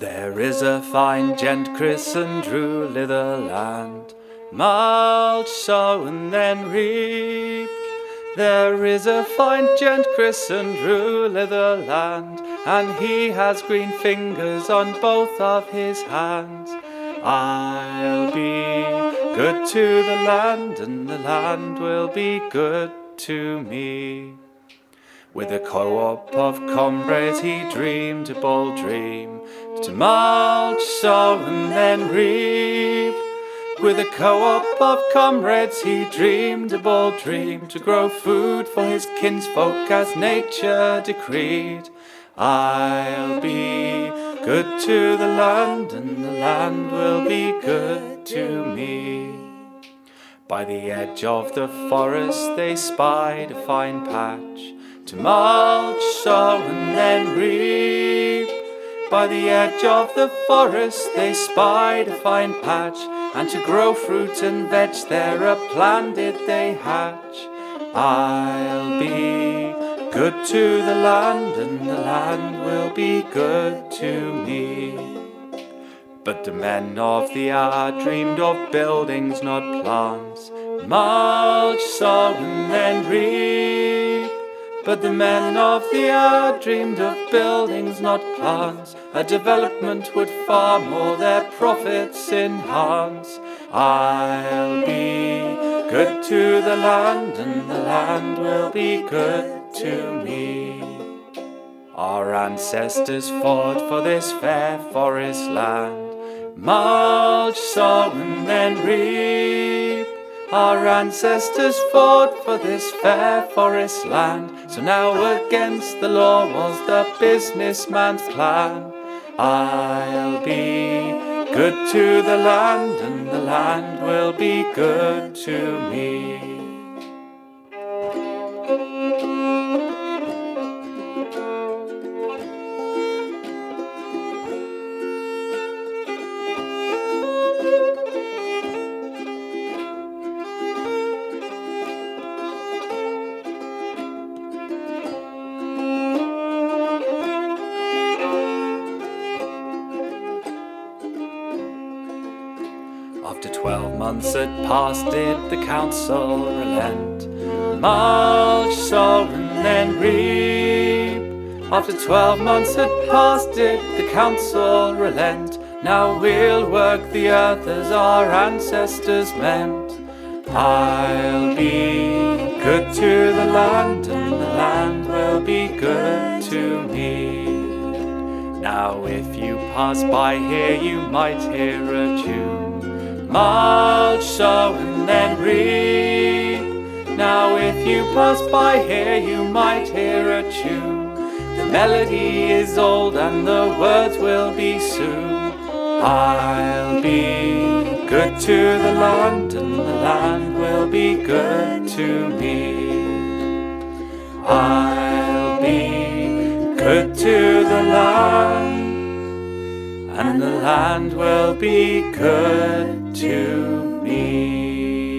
There is a fine gent christened Drew Litherland, mulch, sow and then reap. There is a fine gent christened Drew Litherland, and he has green fingers on both of his hands. I'll be good to the land, and the land will be good to me. With a co-op of comrades he dreamed a bold dream, to mulch, sow and then reap. With a co-op of comrades he dreamed a bold dream, to grow food for his kinsfolk as nature decreed. I'll be good to the land, and the land will be good to me. By the edge of the forest they spied a fine patch, to mulch, sow and then reap. By the edge of the forest they spied a fine patch, and to grow fruit and veg there a plan did they hatch. I'll be good to the land, and the land will be good to me. But the men of the hour dreamed of buildings, not plants, mulch, sow and then reap. But the men of the hour dreamed of buildings, not plants. A development would far more their profits enhance. I'll be good to the land, and the land will be good to me. Our ancestors fought for this fair forest land, mulch, sow and then reap. Our ancestors fought for this fair forest land, so now against the law was the businessman's plan. I'll be good to the land, and the land will be good to me. After 12 months had passed did the council relent, mulch, sow and then reap. After 12 months had passed did the council relent, now we'll work the earth as our ancestors meant. I'll be good to the land, and the land will be good to me. Now if you pass by here you might hear a tune, mulch, sow and then reap. Now if you pass by here you might hear a tune. The melody is old and the words will be soon. I'll be good to the land, and the land will be good to me. I'll be good to the land, and the land will be good to me.